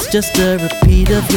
It's just a repeat of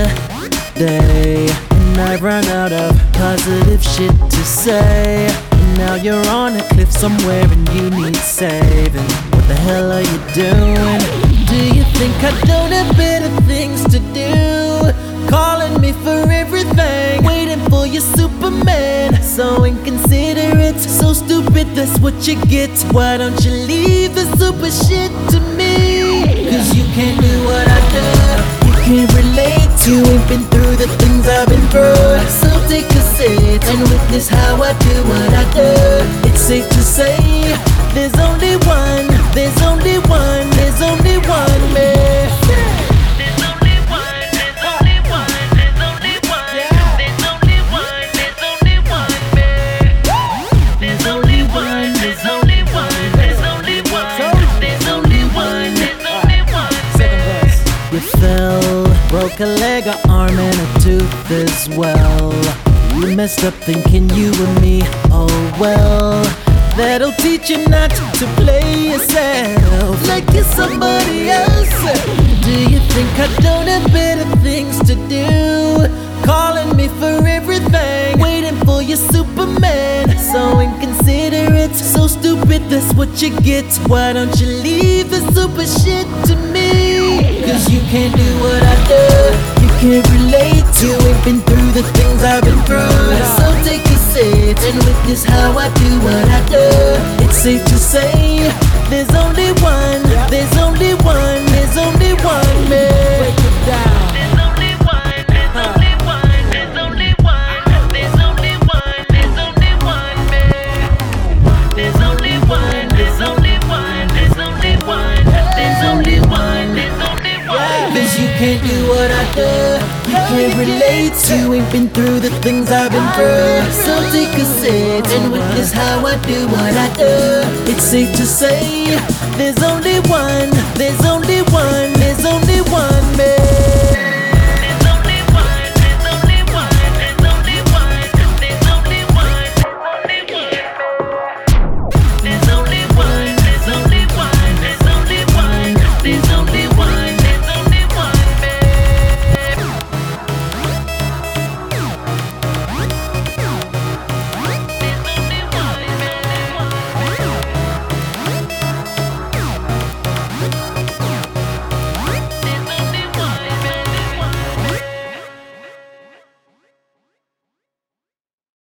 yesterday, and I run out of positive shit to say. And now you're on a cliff somewhere and you need saving. What the hell are you doing? Do you think I don't have better things to do? Calling me for everything, waiting for your Superman. So inconsiderate, so stupid, that's what you get. Why don't you leave the super shit to me? Cause you can't do what I do, you can't relate. You ain't been through the things I've been through. So take a seat and witness how I do what I do. It's safe to say, there's only one, there's only one, there's only one man. There's only one, there's only one, there's only one, there's only one, there's only one man. There's only one, there's only one, there's only one, there's only one, there's only one man. You fell, broke a leg, an arm, and a tooth as well. You messed up thinking you were me, oh well. That'll teach you not to play yourself like you're somebody else. Do you think I don't have better things to do? Calling me for everything, waiting for your Superman. So inconsiderate, so stupid, that's what you get. Why don't you leave the super shit to me? Cause you can't do what I do, you can't relate. You ain't been through the things I've been through. So take a seat and witness how I do what I do. It's safe to say, there's only one, there's only one, there's only one man. Break it down. There's only one, there's only one, there's only one, there's only one, there's only one man. There's only one, there's only one, there's only one, there's only one, there's only one. Cause you can't do what I do, you can't relate. You ain't been through the things I've been through. So take a seat and witness how I do what I do. It's safe to say, there's only one, there's only one, there's only one man.